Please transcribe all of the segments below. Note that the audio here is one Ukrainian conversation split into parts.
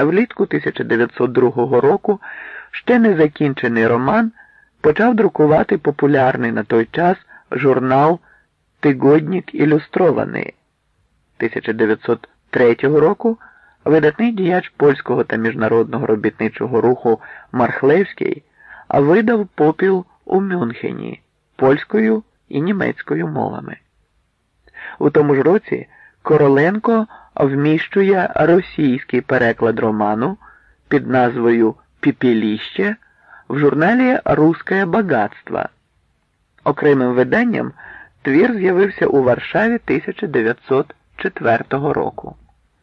влітку 1902 року ще не закінчений роман почав друкувати популярний на той час журнал «Тигодник ілюстрований». 1903 року видатний діяч польського та міжнародного робітничого руху Мархлевський видав «Попіл» у Мюнхені польською і німецькою мовами. У тому ж році Короленко вміщує російський переклад роману під назвою «Пепелище» в журналі «Русское богатство». Окремим виданням твір з'явився у Варшаві 1904 року.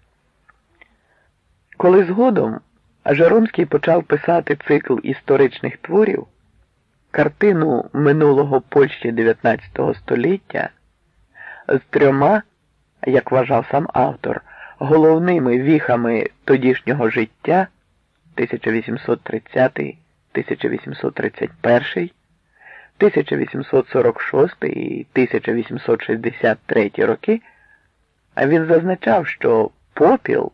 Коли згодом Жаромський почав писати цикл історичних творів, картину минулого Польщі XIX століття з трьома, як вважав сам автор, головними віхами тодішнього життя 1830, 1831, 1846 і 1863 роки, він зазначав, що «Попіл»,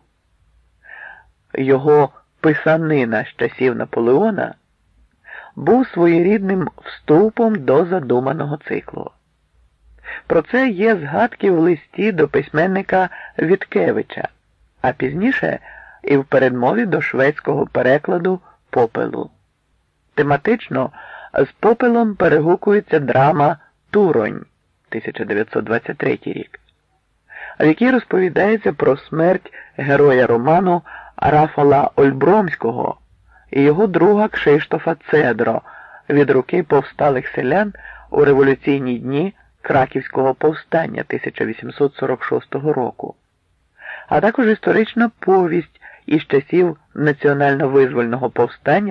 його писанина з часів Наполеона, був своєрідним вступом до задуманого циклу. Про це є згадки в листі до письменника Віткевича, а пізніше і в передмові до шведського перекладу «Попелу». Тематично з «Попелом» перегукується драма «Туронь» 1923 рік, в якій розповідається про смерть героя роману Рафала Ольбромського і його друга Кшиштофа Цедро від руки повсталих селян у революційні дні Краківського повстання 1846 року, а також історична повість із часів національно-визвольного повстання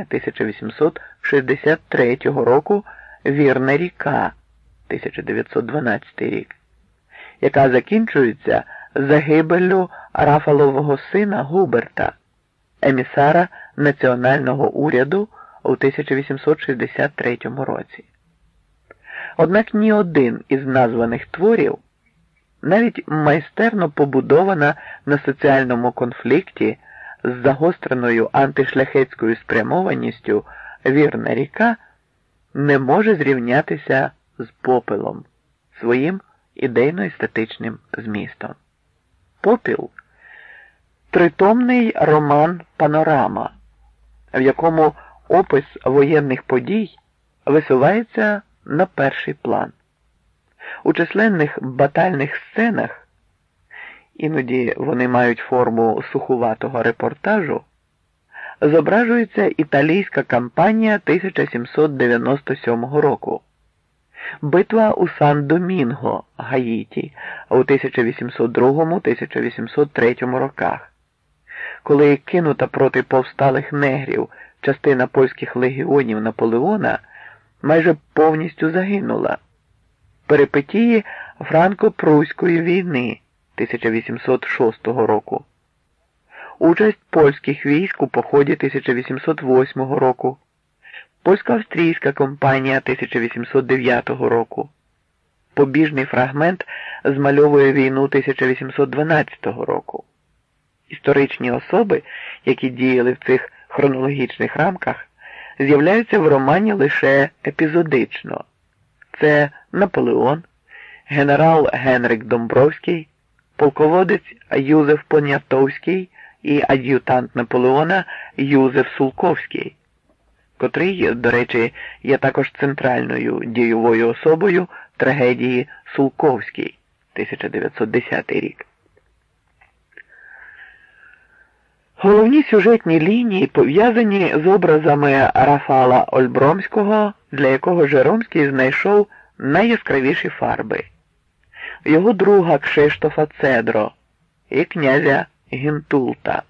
1863 року «Вірна ріка» 1912 рік, яка закінчується загибеллю Рафалового сина Губерта, емісара національного уряду у 1863 році. Однак ні один із названих творів, навіть майстерно побудована на соціальному конфлікті з загостреною антишляхетською спрямованістю «Вірна ріка», не може зрівнятися з «Попелом» своїм ідейно-естетичним змістом. «Попіл» – тритомний роман «Панорама», в якому опис воєнних подій висувається на перший план. У численних батальних сценах, іноді вони мають форму сухуватого репортажу, зображується італійська кампанія 1797 року, битва у Сан-Домінго, Гаїті, у 1802-1803 роках, коли кинута проти повсталих негрів частина польських легіонів Наполеона майже повністю загинула. Перипетії Франко-Пруської війни 1806 року. Участь польських військ у поході 1808 року. Польсько-австрійська кампанія 1809 року. Побіжний фрагмент змальовує війну 1812 року. Історичні особи, які діяли в цих хронологічних рамках, з'являються в романі лише епізодично. Це Наполеон, генерал Генрик Домбровський, полководець Юзеф Понятовський і ад'ютант Наполеона Юзеф Сулковський, котрий, до речі, є також центральною дієвою особою трагедії Сулковський, 1910 рік. Головні сюжетні лінії пов'язані з образами Рафала Ольбромського, для якого Жаромський знайшов найяскравіші фарби, його друга Кшиштофа Цедро і князя Гінтулта.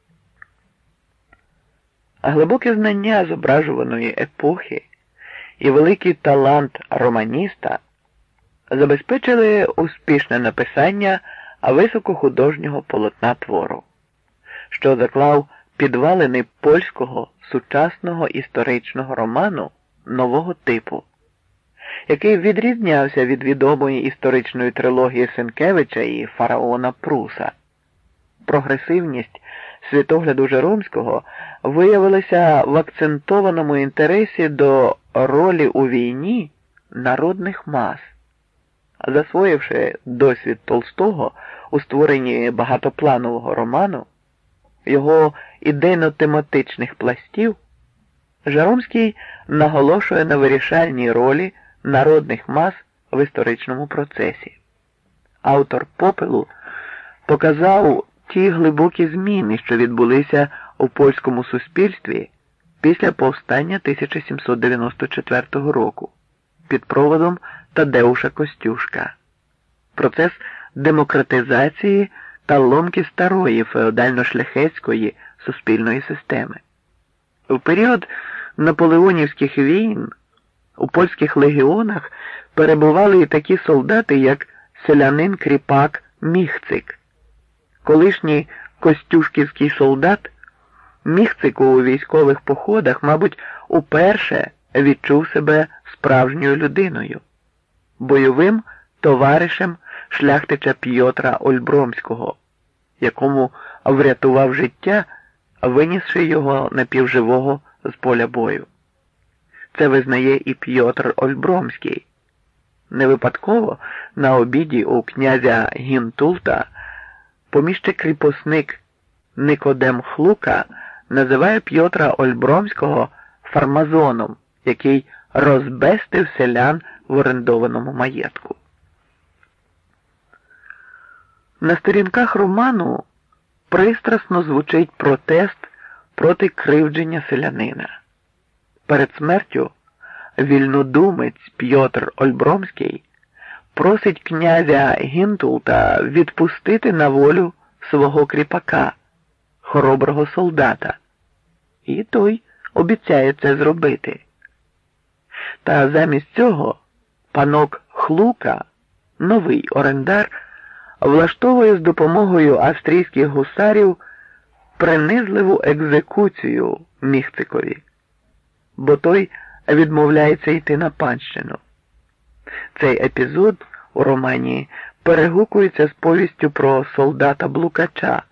А глибоке знання зображуваної епохи і великий талант романіста забезпечили успішне написання високохудожнього полотна твору, що заклав підвалини польського сучасного історичного роману нового типу, який відрізнявся від відомої історичної трилогії Сенкевича і фараона Пруса. Прогресивність світогляду Жеромського виявилася в акцентованому інтересі до ролі у війні народних мас. Засвоївши досвід Толстого у створенні багатопланового роману, його ідейно-тематичних пластів, Жеромський наголошує на вирішальній ролі народних мас в історичному процесі. Автор «Попелу» показав ті глибокі зміни, що відбулися у польському суспільстві після повстання 1794 року під проводом Тадеуша Костюшка. Процес демократизації та ломки старої феодально-шляхетської суспільної системи. В період наполеонівських війн у польських легіонах перебували і такі солдати, як селянин-кріпак Міхцик. Колишній костюшківський солдат Міхцик у військових походах, мабуть, уперше відчув себе справжньою людиною, бойовим товаришем шляхтича П'єтра Ольбромського, якому врятував життя, винісши його напівживого з поля бою. Це визнає і П'єтр Ольбромський. Не випадково на обіді у князя Гінтулта поміщик-кріпосник Никодем Хлука називає П'єтра Ольбромського фармазоном, який розбестив селян в орендованому маєтку. На сторінках роману пристрасно звучить протест проти кривдження селянина. Перед смертю вільнодумець П'єтр Ольбромський просить князя Гінтулта відпустити на волю свого кріпака, хороброго солдата, і той обіцяє це зробити. Та замість цього панок Хлука, новий орендар, влаштовує з допомогою австрійських гусарів принизливу екзекуцію Міхцикові, бо той відмовляється йти на панщину. Цей епізод у романі перегукується з повістю про солдата Блукача,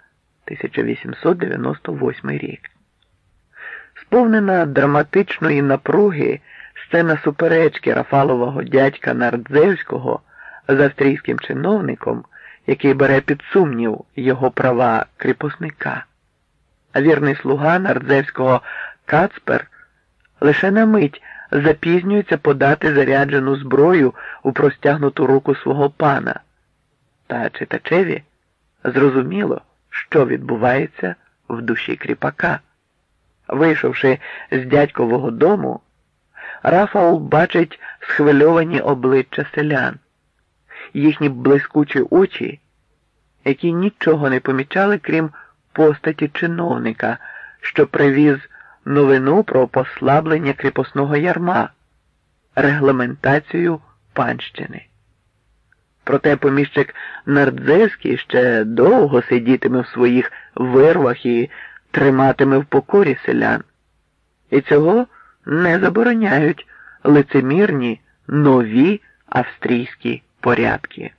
1898 рік. Сповнена драматичної напруги сцена суперечки Рафалового дядька Нардзевського з австрійським чиновником, який бере під сумнів його права кріпосника. А вірний слуга Нардзевського Кацпер лише на мить запізнюється подати заряджену зброю у простягнуту руку свого пана. Та читачеві зрозуміло, що відбувається в душі кріпака. Вийшовши з дядькового дому, Рафаул бачить схвильовані обличчя селян, їхні блискучі очі, які нічого не помічали, крім постаті чиновника, що привіз новину про послаблення кріпосного ярма, регламентацію панщини. Проте поміщик Нардзевський ще довго сидітиме в своїх вирвах і триматиме в покорі селян. І цього не забороняють лицемірні нові австрійські порядки.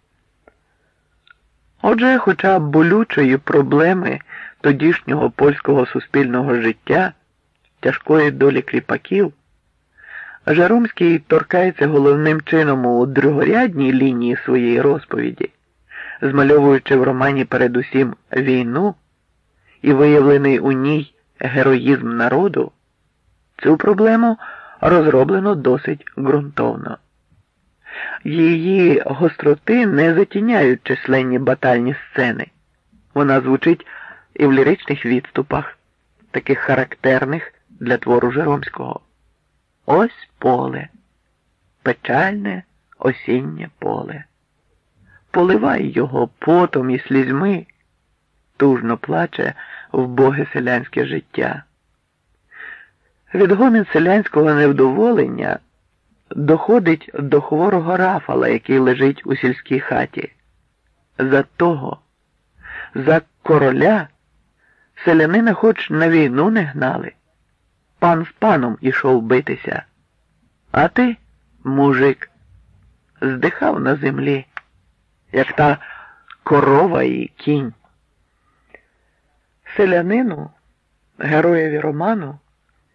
Отже, хоча болючої проблеми тодішнього польського суспільного життя, тяжкої долі кріпаків, Жеромський торкається головним чином у другорядній лінії своєї розповіді, змальовуючи в романі передусім війну і виявлений у ній героїзм народу, цю проблему розроблено досить ґрунтовно. Її гостроти не затіняють численні батальні сцени. Вона звучить і в ліричних відступах, таких характерних для твору Жеромського. Ось поле, печальне осіннє поле. Поливай його потом і слізьми, тужно плаче вбоге селянське життя. Відгомін селянського невдоволення доходить до хворого Рафала, який лежить у сільській хаті. За того, за короля, селянина хоч на війну не гнали. Пан з паном ішов битися. А ти, мужик, здихав на землі, як та корова і кінь. Селянину, героєві роману,